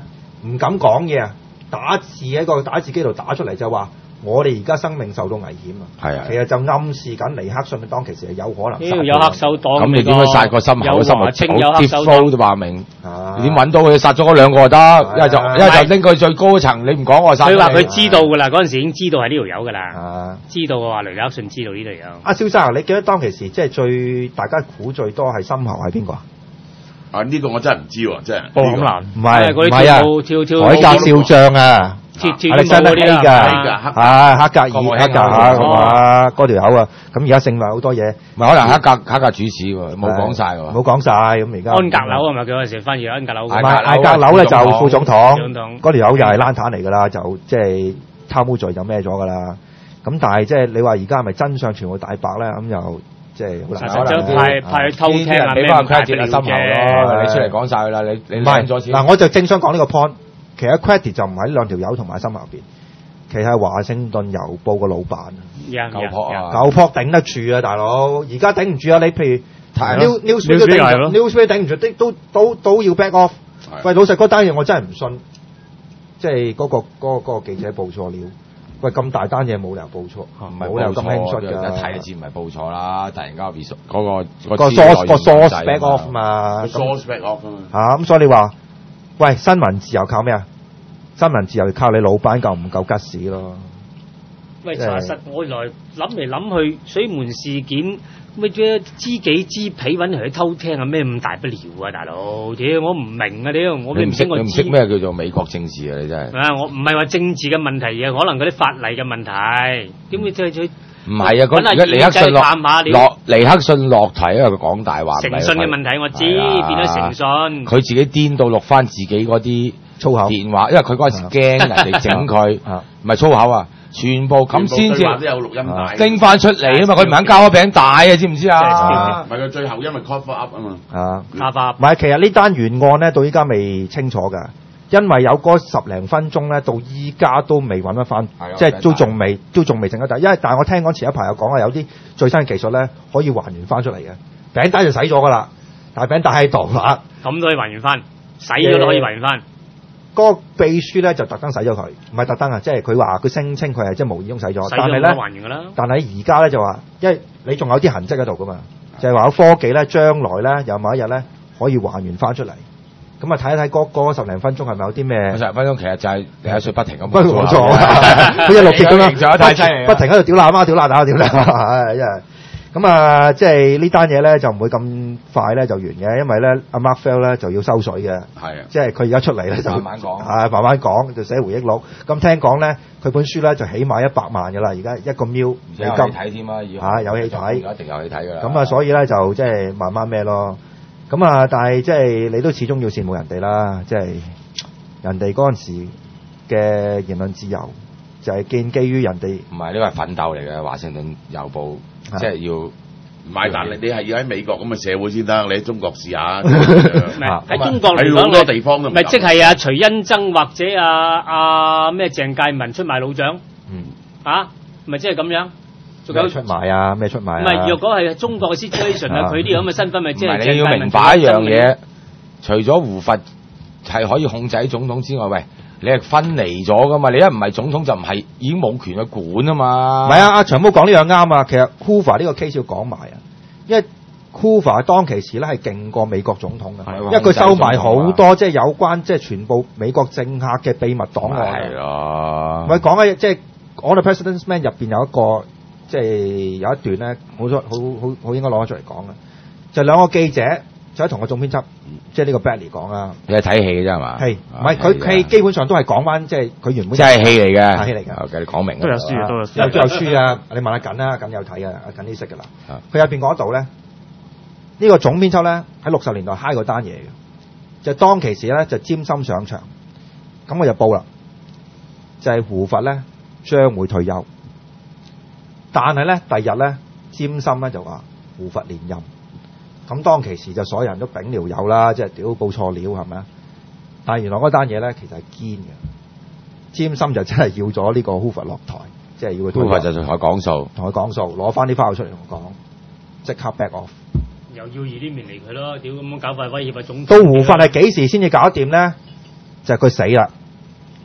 唔敢講嘢啊，打字喺個打字機度打出嚟就話。我哋而家生命受到危險啊！ 係啊， 其實就暗示緊尼克遜當其時係有可能殺。 有黑手黨。咁你點樣殺個心口？心口有黑手黨就話明。你點揾到佢？殺咗嗰兩個就得，一係就一係就拎佢最高層。你唔講我殺。 佢話佢知道㗎啦，嗰陣時已經知道係呢條友㗎啦。知道嘅話，雷克遜知道呢條友。 阿蕭生啊，你記得當其時即係最大家估最多係心喉係邊個啊？ 啊！呢個我真係唔知喎，真係。 布坎南唔係唔係啊，海格少將啊。 跳跳你真係 A 㗎，係黑格爾黑格爾係嘛？嗰條友啊，咁而家勝埋好多嘢， 咪可能黑格黑格主持喎，冇講晒喎， 冇講晒咁而家。 安格樓係咪佢嗰陣時翻譯安格樓？ 唔係安格樓咧就副總統，嗰條友又係爛攤嚟㗎啦，就即係貪污罪就孭咗㗎啦。咁但係即係你話而家係咪真相全部大白咧？咁又即係好難講。 實派派去偷聽啊， 俾翻個 credit 啊，心喉咯，你出嚟講晒㗎啦，你你唔咗先。嗱，我就正想講呢個 point。其實 credit 就唔喺兩條友同埋心入邊，其實係華盛頓郵報個老闆， 舊撲啊， 舊撲頂得住啊，大佬！而家頂唔住啊，你譬如 Newsweek 都頂唔住 ，Newsweek 頂唔住，都都都要 back off。喂，老實嗰單嘢我真係唔信，即係嗰個嗰個嗰個記者報錯料。喂，咁大單嘢冇理由報錯， 唔係冇理由咁輕率㗎。 一睇就知唔係報錯啦，突然間嗰個個 source 個 source back off 嘛 ，source back off 啊嘛。 嚇咁所以你話。喂，新聞自由靠咩啊？新聞自由靠你老闆夠唔夠吉屎咯？ 喂，查實我來諗嚟諗去，水門事件咩啫？知己知彼揾人去偷聽啊？咩咁大不了啊？大佬，屌我唔明啊！屌我你唔識我唔識咩叫做美國政治啊？你真係啊！我唔係話政治嘅問題啊，可能嗰啲法例嘅問題。點會再再？ 唔係啊！嗰而家尼克遜落落尼克遜落題，因為佢講大話。 誠信嘅問題我知，變咗誠信。 佢自己顛到錄翻自己嗰啲粗口電話，因為佢嗰陣時驚人哋整佢，唔係粗口啊，全部咁先至拎翻出嚟啊嘛！佢唔肯交嗰餅帶啊，知唔知啊？ 唔係佢最後因為 cover up 啊嘛。 啊 cover up 唔係，其實呢單懸案咧，到依家未清楚㗎。因為有嗰十零分鐘咧，到依家都未揾得翻，即係都仲未，都仲未整得到。因為但係我聽講前一排有講啊，有啲最新嘅技術咧，可以還原翻出嚟嘅。餅帶就洗咗㗎啦，但係餅帶喺度啦。 咁都可以還原翻，洗咗都可以還原翻。 嗰個秘書咧就特登洗咗佢，唔係特登啊，即係佢話佢聲稱佢係即係無意中洗咗。 洗咗都還原㗎啦。 但係而家咧就話，因為你仲有啲痕跡喺度㗎嘛，就係話有科技咧，將來咧有某一日咧可以還原翻出嚟。咁啊睇一睇嗰嗰十零分鐘係咪有啲咩？ 十零分鐘其實就係李克水不停咁冇錯，好似錄劇咁樣，不停喺度屌爛啊屌爛打屌爛，唉，因為咁啊，即係呢單嘢咧就唔會咁快咧就完嘅，因為咧阿 Mark Fell 咧就要收水嘅， 係啊， 即係佢而家出嚟咧就慢慢講， 係慢慢講就寫回憶錄。咁聽講咧佢本書咧就起碼一百萬㗎啦，而家一個 mil 美金睇添啊， 嚇有戲睇， 一定有戲睇㗎啦。 咁啊，所以咧就即係慢慢咩咯。咁啊，但係即係你都始終要羨慕人哋啦，即係人哋嗰陣時嘅言論自由就係建基於人哋。 唔係呢個係奮鬥嚟嘅，華盛頓郵報即係要唔係，但係你係要喺美國咁嘅社會先得，你喺中國試下。 喺中國嚟講， 好多地方都唔咪即係啊徐恩曾或者啊啊咩鄭介民出賣老蔣， 嗯啊咪即係咁樣。 仲有出賣啊？咩出賣啊？ 唔係，若果係中國嘅 situation 啊，佢啲咁嘅身份咪即係。 你要明白一樣嘢，除咗胡佛係可以控制總統之外，喂，你係分離咗噶嘛？你一唔係總統就唔係已經冇權去管啊嘛？ 唔係啊，阿長毛講呢樣啱啊。其實 Hoover 呢個 case 要講埋啊，因為 Hoover 當其時咧係勁過美國總統嘅，因為佢收埋好多即係有關即係全部美國政客嘅秘密檔案。 係咯。 咪講咧，即係我哋 President's Man 入邊有一個。即係有一段咧，好好好好應該攞咗出嚟講嘅，就兩個記者就喺同個總編輯，即係呢個 Bradley 講啦。 你係睇戲嘅啫係嘛？ 係，唔係佢佢基本上都係講翻即係佢原本。 即係戲嚟嘅， 係戲嚟㗎。 OK，你講明。 都有書，都有書。 有都有書啊！你問阿緊啦，緊有睇啊，阿緊呢識㗎啦。佢入邊講到咧，呢個總編輯咧喺六十年代嗨過單嘢嘅，就當其時咧就詹森上場，咁我就報啦，就係胡佛咧將會退休。但係咧，第二日咧，詹森咧就話胡佛連任，咁當其時就所有人都炳聊有啦，即係屌報錯料係咪啊？但係原來嗰單嘢咧其實係堅嘅，詹森就真係要咗呢個胡佛落台，即係要佢。胡佛就同佢講數， 同佢講數，攞翻啲 file 出嚟同我講，即刻 back off。 又要移啲面嚟佢咯，屌咁樣搞法威脅啊總統。 到胡佛係幾時先至搞得掂咧？就係、是、佢死啦。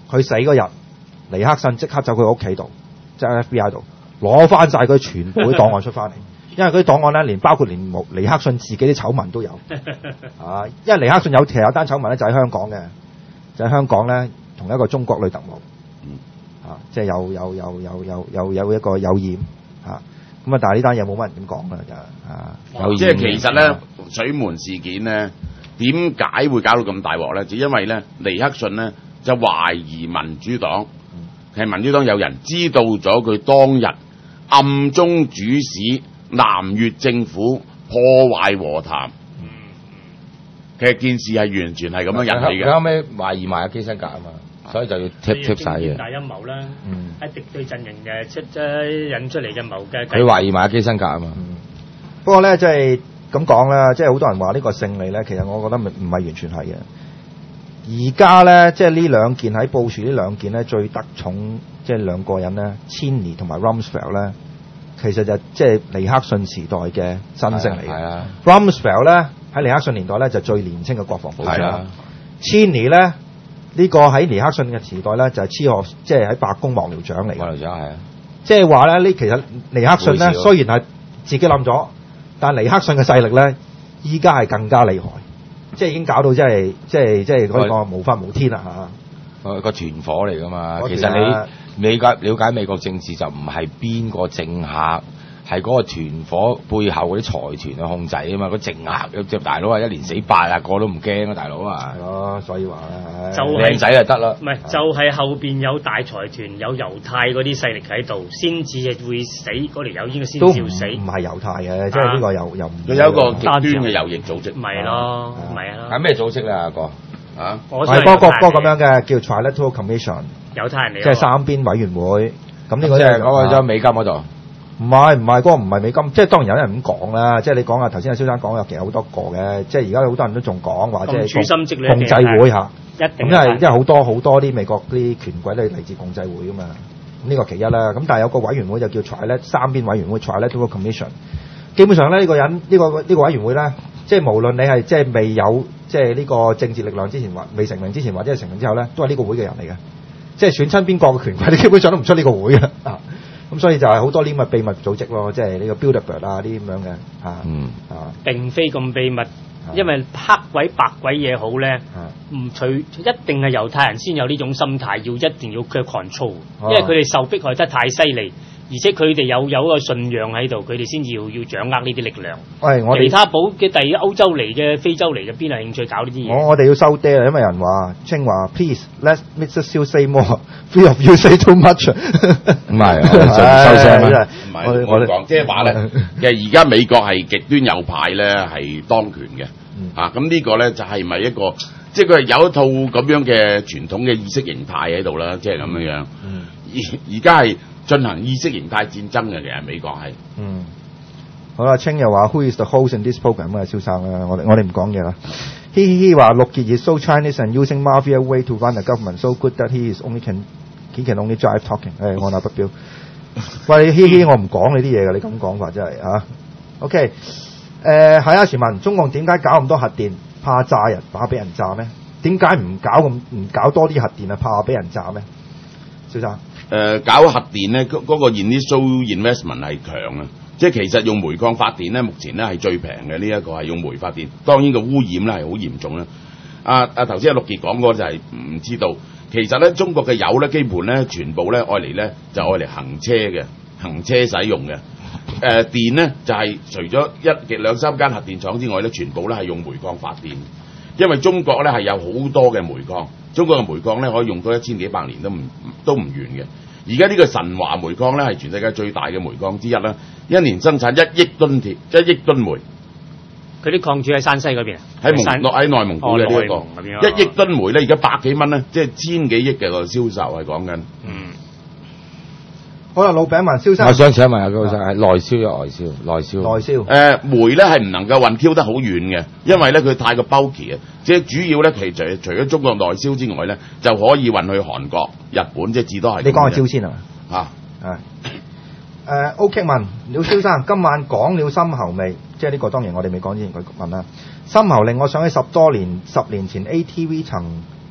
佢死嗰日，尼克遜即刻走佢屋企度，即係 F B I 度攞翻晒佢全部啲檔案出翻嚟，因為嗰啲檔案咧，連包括連尼克遜自己啲醜聞都有啊！因為尼克遜有其實有單醜聞咧，就喺香港嘅，就喺香港咧，同一個中國女特務，啊，即係有有有有有有有一個有染嚇。咁啊，但係呢單嘢冇乜人點講啦，就啊， 即係其實咧，水門事件咧，點解會搞到咁大鑊咧？就因為咧，尼克遜咧就懷疑民主黨係、嗯、民主黨有人知道咗佢當日暗中主使南越政府破壞和談。嗯、其實件事係完全係咁樣引起嘅。 佢後尾懷疑埋阿基辛格啊嘛。所以就要貼貼曬嘅。 大陰謀啦，喺、嗯、敵對陣營嘅出咗引出嚟嘅謀嘅。 佢懷疑埋基辛格啊嘛。 嗯、不過咧，即係咁講啦，即係好多人話呢個勝利咧，其實我覺得唔唔係完全係嘅。而家咧，即係呢兩件喺部署呢兩件咧，最得寵即係兩個人咧，Cheney 同埋 Rumsfeld 咧，其實就即係尼克遜時代嘅新星嚟嘅。係啊 Rumsfeld 咧喺尼克遜年代咧就最年輕嘅國防部長。Cheney 咧。呢、這個喺尼克遜嘅時代咧，就係黐學，即係喺白宮幕僚長嚟嘅。幕僚長係啊， 即係話咧，呢其實尼克遜咧，雖然係自己冧咗，但係尼克遜嘅勢力咧，依家係更加厲害，即係已經搞到即係即係即係嗰個無法無天啦嚇。 個個團伙嚟噶嘛，其實你美國了解美國政治就唔係邊個政客。係嗰個團伙背後嗰啲財團去控制啊嘛，個政客隻大佬啊，一年死八啊個都唔驚啊，大佬啊， 係咯，所以話就靚仔就得啦。 唔係就係、是、後邊有大財團有猶太嗰啲勢力喺度，先至係會死嗰條友應該先至要死。 唔係猶太嘅、啊，即係呢個又又唔。 佢有一個極端嘅右翼組織。 唔係咯，唔係啊。 係咩組織咧？阿哥啊， 係嗰個嗰個咁樣嘅叫 Trilateral Commission。 猶太人嚟。 即係三邊委員會。咁呢個即係嗰個咗美金嗰度。 唔係唔係嗰個唔係美金，即係當然有人咁講啦。即係你講啊，頭先阿蕭生講有其實好多個嘅，即係而家好多人都仲講話即係共濟會嚇。咁因為因為好多好多啲美國啲權貴都係嚟自共濟會噶嘛。咁呢個其一啦。咁但係有個委員會就叫 Trilateral 三邊委員會 Trilateral Commission。基本上咧呢、呢個人呢、呢個呢、呢個委員會咧，即係無論你係即係未有即係呢個政治力量之前或未成名之前或者係成名之後咧，都係呢個會嘅人嚟嘅。即係選親邊個嘅權貴，你基本上都唔出呢個會嘅啊。咁所以就係好多呢啲秘密組織咯，即係呢個 Bilderberg 啊啲咁樣嘅嚇，嗯啊， 並非咁秘密，因為黑鬼白鬼嘢好咧，唔除一定係猶太人先有呢種心態，要一定要佢 control，因為佢哋受迫害得太犀利，而且佢哋有有一個信仰喺度，佢哋先至要要掌握呢啲力量。 喂，我其他保嘅第一歐洲嚟嘅、非洲嚟嘅，邊有興趣搞呢啲嘢？ 我我哋要收爹啦，因為人話清華 ，please let Mister Siu say more，three of you say too much。 唔係，收聲啦。 唔係，我講即係話咧，其實而家美國係極端右派咧係當權嘅，啊咁呢個咧就係咪一個，即係佢係有一套咁樣嘅傳統嘅意識形態喺度啦，即係咁樣樣。而而家係進行意識形態戰爭嘅，其實美國係。 嗯。好啦，清又話 Who is the host in this program 啊，蕭生啦，我哋我哋唔講嘢啦。He he 話陸傑 is so Chinese and using mafia way to run the government so good that he is only can he can only drive talking。誒，按下不表。喂，嘻嘻，我唔講你啲嘢㗎，你咁講法真係嚇。OK，誒係啊，時問中共點解搞咁多核電？怕炸人，怕俾人炸咩？點解唔搞咁唔搞多啲核電啊？怕俾人炸咩？蕭生。 誒、呃、搞核電咧，嗰、那個 initial investment 係強啊！即係其實用煤礦發電咧，目前咧係最平嘅。呢、這、一個係用煤發電，當然個污染咧係好嚴重啦。啊啊頭先阿陸傑講嗰就係唔知道，其實咧中國嘅油咧基本咧全部咧愛嚟咧就愛嚟行車嘅，行車使用嘅。誒、呃、電咧就係、是、除咗一兩三間核電廠之外咧，全部咧係用煤礦發電。因為中國咧係有好多嘅煤礦，中國嘅煤礦咧可以用到一千幾百年都唔都唔完嘅。而家呢個神華煤礦咧係全世界最大嘅煤礦之一啦，一年生產一億噸鐵，一億噸煤。 佢啲礦主喺山西嗰邊， 喺蒙落喺內蒙古嘅呢一個，一億噸煤咧而家百幾蚊咧，即係千幾億嘅個銷售係講緊。嗯。 好啦，老餅問蕭生， 我想請問下高生係內銷定外銷？內銷。 內銷。誒、 呃、煤咧係唔能夠運挑得好遠嘅，因為咧佢太過 bulky 啊，即係主要咧其實除咗中國內銷之外咧，就可以運去韓國、日本，即係至多係。 你講係朝鮮係嘛？ 嚇。 係。誒 OK 問廖蕭生，今晚講了深喉未？即係呢個當然我哋未講之前佢問啦。深喉令我想起十多年、十年前 A T V 曾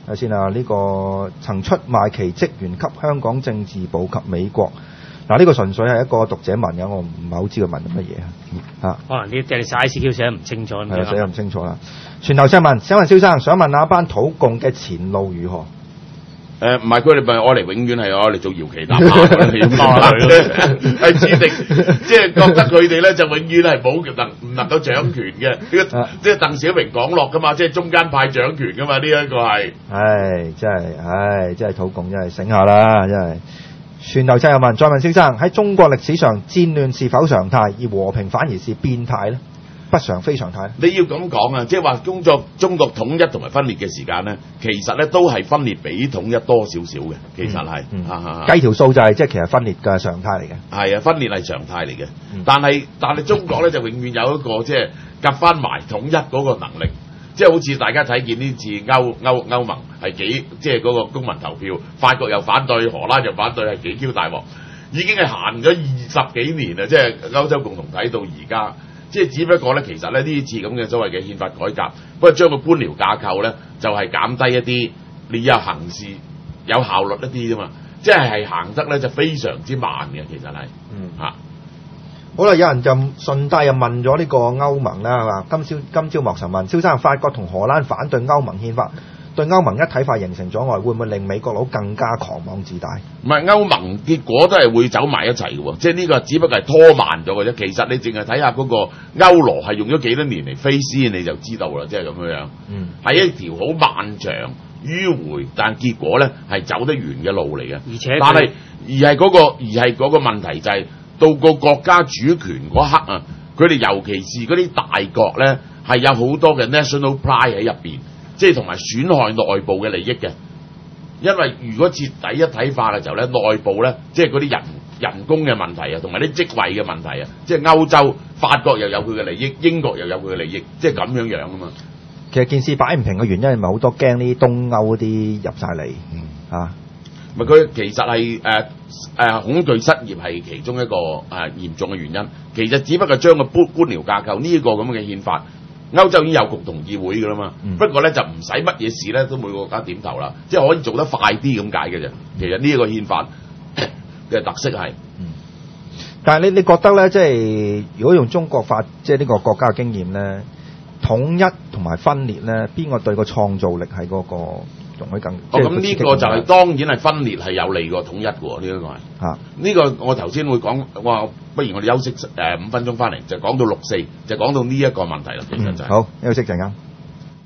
睇先啊，呢、這個曾出賣其職員給香港政治部及美國。嗱、啊，呢、這個純粹係一個讀者問嘅，我唔係好知佢問緊乜嘢啊。 可能啲即係晒 I C Q 寫得唔清楚咁樣。 係寫得唔清楚啦。全頭想問，想問蕭生，想問下班土共嘅前路如何？ 誒唔係佢哋咪我哋永遠係我哋做搖旗吶喊嘅，係指定即係覺得佢哋咧就永遠係冇能唔能夠掌權嘅。呢個即係鄧小平講落噶嘛，即係中間派掌權噶嘛。呢一個係， 唉，真係，唉，真係土共真係醒下啦，真係。全頭真有問，再問蕭生，喺中國歷史上戰亂是否常態，而和平反而是變態咧？不常非常態。 你要咁講啊，即係話工作中國統一同埋分裂嘅時間咧，其實咧都係分裂比統一多少少嘅，其實係。 嗯嗯、計條數就係、是、即係其實分裂嘅常態嚟嘅。係啊，分裂係常態嚟嘅。嗯、但係但係中國咧就永遠有一個即係夾翻埋統一嗰個能力，即係好似大家睇見呢次歐歐歐盟係幾即係嗰個公民投票，法國又反對，荷蘭又反對，係幾 Q 大鑊，已經係行咗二十幾年啦，即係歐洲共同體到而家。即係只不過咧，其實咧呢次咁嘅所謂嘅憲法改革，不過將個官僚架構咧就係、是、減低一啲，你有行事有效率一啲啫嘛。即係係行得咧就非常之慢嘅，其實係。嗯。嚇、啊。 好啦，有人就順帶又問咗呢個歐盟啦，係嘛？今朝今朝莫神問蕭生，法國同荷蘭反對歐盟憲法，對歐盟一體化形成阻礙，會唔會令美國佬更加狂妄自大？ 唔係歐盟結果都係會走埋一齊嘅喎，即係呢個只不過係拖慢咗嘅啫。其實你淨係睇下嗰個歐羅係用咗幾多年嚟飛先，你就知道啦，即係咁樣樣。嗯，係一條好漫長迂迴，但結果咧係走得完嘅路嚟嘅。而且，但係而係嗰個而係嗰個問題就係、是、到個國家主權嗰刻啊，佢哋尤其是嗰啲大國咧係有好多嘅 national pride 喺入邊。即係同埋損害內部嘅利益嘅，因為如果徹底一體化嘅時候咧，內部咧即係嗰啲人人工嘅問題啊，同埋啲職位嘅問題啊，即係歐洲法國又有佢嘅利益，英國又有佢嘅利益，即係咁樣樣啊嘛。 其實件事擺唔平嘅原因係咪好多驚呢啲東歐嗰啲入晒嚟？嗯啊， 咪佢其實係誒誒恐懼失業係其中一個誒、呃、嚴重嘅原因。其實只不過將個官官僚架構呢一個咁嘅憲法。歐洲已經有共同議會㗎啦嘛，嗯、不過咧就唔使乜嘢事咧都每個國家點頭啦，即係可以做得快啲咁解嘅啫。其實呢一個憲法嘅特色係， 嗯、但係你你覺得咧，即係如果用中國法，即係呢個國家嘅經驗咧，統一同埋分裂咧，邊個對個創造力係嗰、嗰個仲可以更？哦， 咁呢個就係、是、當然係分裂係有利過統一嘅喎，呢、呢個係。啊，呢個我頭先會講話。不如我哋休息誒五分鐘翻嚟，就講到六四，就講到呢一個問題啦。其實就係、 好休息陣間。